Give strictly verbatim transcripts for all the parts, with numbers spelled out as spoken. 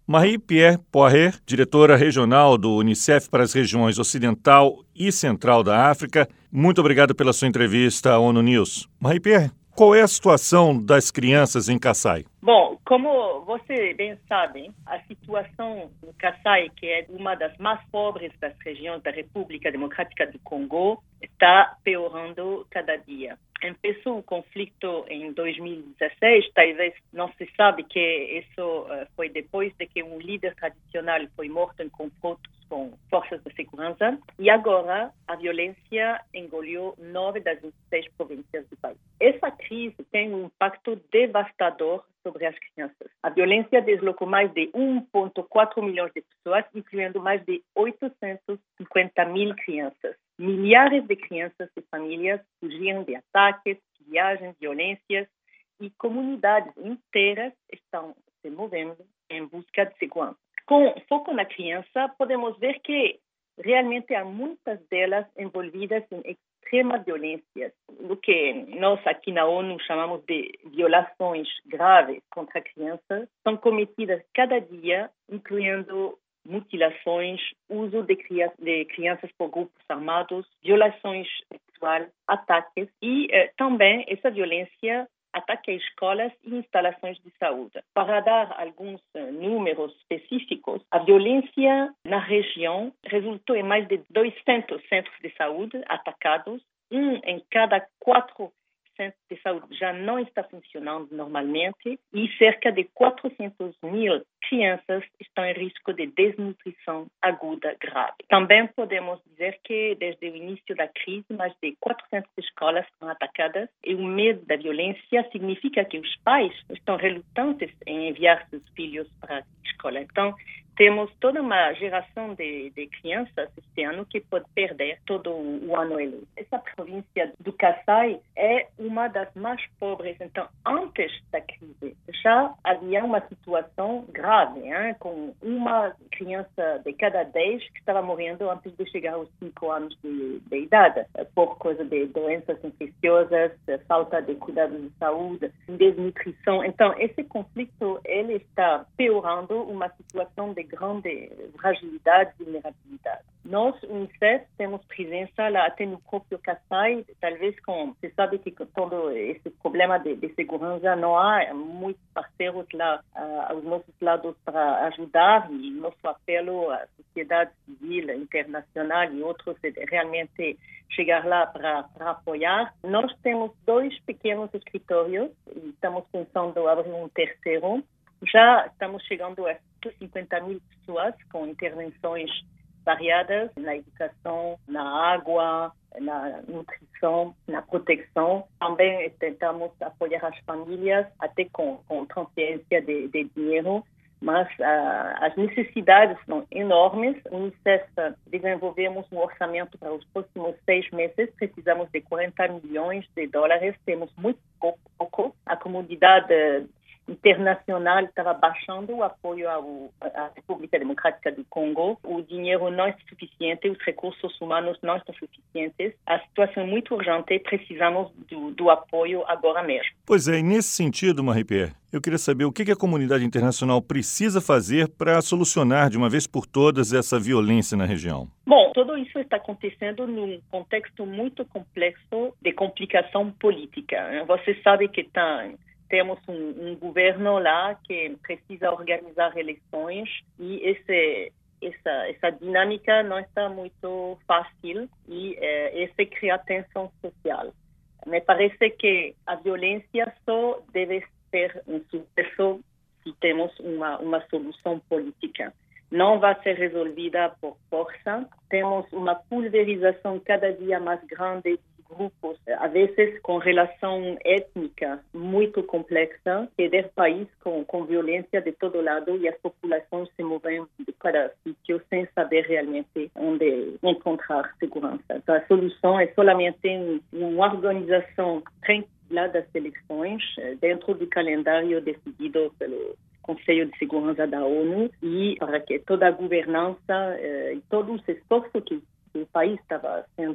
Marie-Pierre Poirier, diretora regional do Unicef para as regiões Ocidental e Central da África, muito obrigado pela sua entrevista à ONU News. Marie-Pierre, qual é a situação das crianças em Kasaï? Bom, como você bem sabe, a situação no Kasaï, que é uma das mais pobres das regiões da República Democrática do Congo, está piorando cada dia. Começou o conflito em dois mil e dezesseis, talvez não se sabe que isso uh, foi depois de que um líder tradicional foi morto em confrontos com forças de segurança, e agora a violência engoliu nove das vinte e seis províncias do país. Essa crise tem um impacto devastador sobre as crianças. A violência deslocou mais de um vírgula quatro milhões de pessoas, incluindo mais de oitocentos e cinquenta mil crianças. Milhares de crianças e famílias fugiram de ataques, viagens, violências, e comunidades inteiras estão se movendo em busca de segurança. Com foco na criança, podemos ver que realmente há muitas delas envolvidas em extrema violência, o que nós aqui na ONU chamamos de violações graves contra crianças, são cometidas cada dia, incluindo mutilações, uso de, cria- de crianças por grupos armados, violações sexuais, ataques e eh, também essa violência ataca escolas e instalações de saúde. Para dar alguns uh, números específicos, a violência na região resultou em mais de duzentos centros de saúde atacados. Um em cada quatro centros de saúde já não está funcionando normalmente e cerca de quatrocentas mil crianças estão em risco de desnutrição aguda grave. Também podemos dizer que, desde o início da crise, mais de quatrocentas escolas foram atacadas e o medo da violência significa que os pais estão relutantes em enviar seus filhos para a escola. Então, temos toda uma geração de, de crianças este ano que pode perder todo o, o ano eleitoral. Essa província do Kasaï é uma das mais pobres. Então, antes da crise, já havia uma situação grave, hein, com uma criança de cada dez que estava morrendo antes de chegar aos cinco anos de, de idade, por causa de doenças infecciosas, falta de cuidados de saúde, desnutrição. Então, esse conflito ele está piorando uma situação de grande fragilidade e vulnerabilidade. Nós, Unicef, temos presença lá até no próprio Kasaï, talvez com, você sabe que com todo esse problema de, de segurança não há muitos parceiros lá uh, aos nossos lados para ajudar, e nosso apelo à sociedade civil internacional e outros é realmente chegar lá para, para apoiar. Nós temos dois pequenos escritórios e estamos pensando em abrir um terceiro. Já estamos chegando a cinquenta mil pessoas com intervenções variadas na educação, na água, na nutrição, na proteção. Também tentamos apoiar as famílias, até com, com transferência de, de dinheiro, mas uh, as necessidades são enormes. O Unicef desenvolvemos um orçamento para os próximos seis meses, precisamos de quarenta milhões de dólares, temos muito pouco. A comunidade internacional estava baixando o apoio ao, à República Democrática do Congo. O dinheiro não é suficiente, os recursos humanos não estão suficientes. A situação é muito urgente e precisamos do, do apoio agora mesmo. Pois é, e nesse sentido, Marie-Pierre, eu queria saber o que a comunidade internacional precisa fazer para solucionar de uma vez por todas essa violência na região. Bom, tudo isso está acontecendo num contexto muito complexo de complicação política. Você sabe que está... Temos um, um governo lá que precisa organizar eleições e esse, essa, essa dinâmica não está muito fácil e eh, isso cria tensão social. Me parece que a violência só deve ser um sucesso se temos uma, uma solução política. Não vai ser resolvida por força. Temos uma pulverização cada dia mais grande grupos, às vezes com relação étnica muito complexa, que é país com, com violência de todo lado e as populações se movem de cada sítio sem saber realmente onde encontrar segurança. Então, a solução é solamente uma organização tranquila das eleições dentro do calendário decidido pelo Conselho de Segurança da ONU e para que toda a governança eh, e todo o esforço que o país estava sendo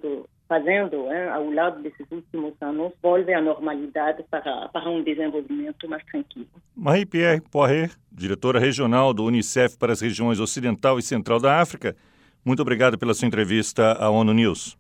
fazendo hein, ao lado desses últimos anos volve à normalidade para, para um desenvolvimento mais tranquilo. Marie-Pierre Poirier, diretora regional do Unicef para as regiões Ocidental e Central da África, muito obrigado pela sua entrevista à ONU News.